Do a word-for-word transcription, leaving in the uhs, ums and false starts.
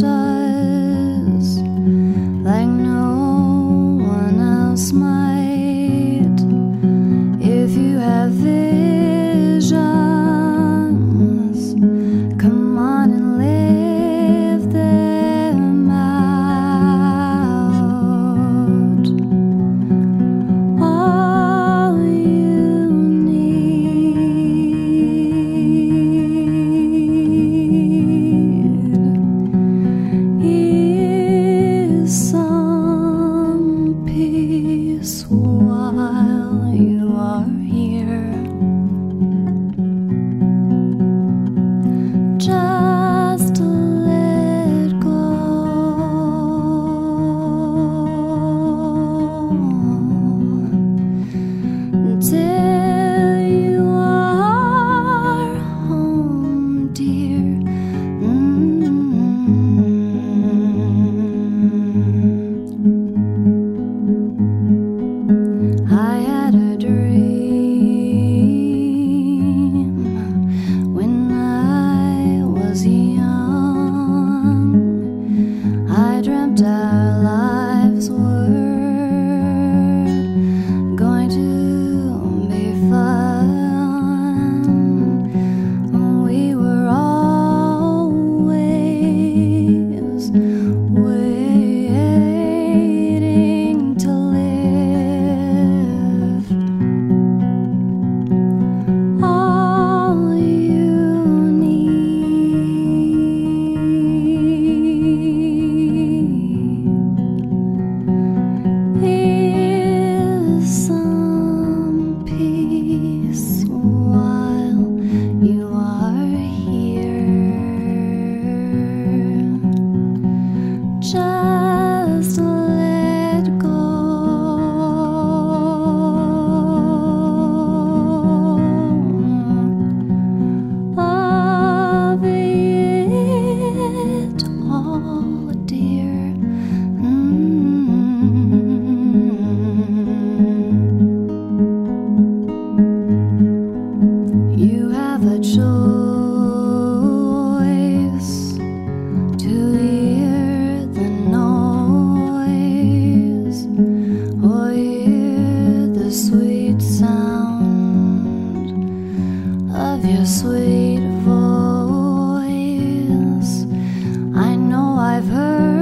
does, like no one else might. If you have visions, come on and live them out. All you need is some peace while you are here. Just let go until you are home, dear. Mm. I had a dream when I was young. I dreamt our lives were going to be fun. We were always waiting to live. All you need is some peace while you are here. Just let go of it all, dear. Mm. You have a choice to hear the noise or hear the sweet sound of your sweet voice. I know I've heard